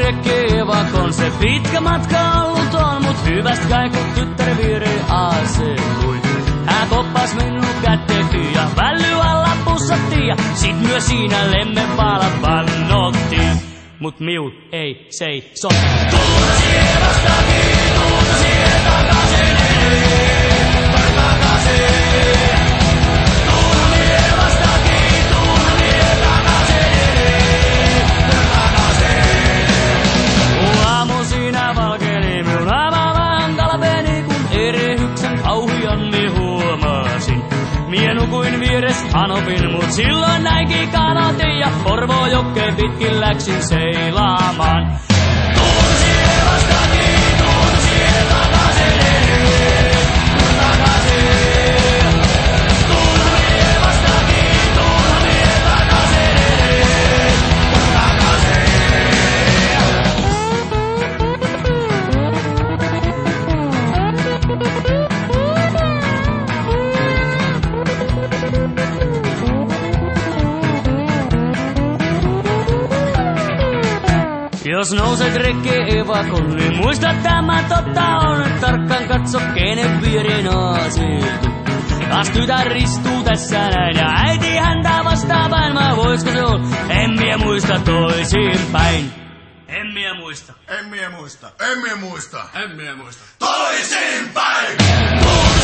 rekkievakon, se pitkä matka ollut on, mut hyvästä kai kun tyttär vieri asetui. Hän koppas minun kätteekin ja välly alla pussattiin ja sit myös siinä lemmenpaala pannottiin. Mut miut ei seiso. Tuulta siihen vastakin, tuulta siihen takaisin, takaisin. Tuulta siihen vastakin, tuulta siihen takaisin, takaisin. Aamu siinä valkeni minun avaamaan kalpeeni, kun erehyksen kauhianni huomasin. Mie nukuin vieres hanopin, mut silloin näinkin kanatin ja Porvoojokkeen pitkin läksin seilaamaan. Tuulta siihen vastakin, tuulta siihen takaisin, takaisin. Tuulta siihen vastakin, tuulta siihen takaisin, takaisin. Jos nouset rekkievakon, niin muista tämä totta on. Tarkkaan katso, kenen viereen asetu. Kas tytär istuu tässä näin ja äiti häntä vastaavaan. Mä voisko se on? En mie muista toisinpäin. En mie muista. En mie muista. En mie muista. En mie muista. Toisinpäin!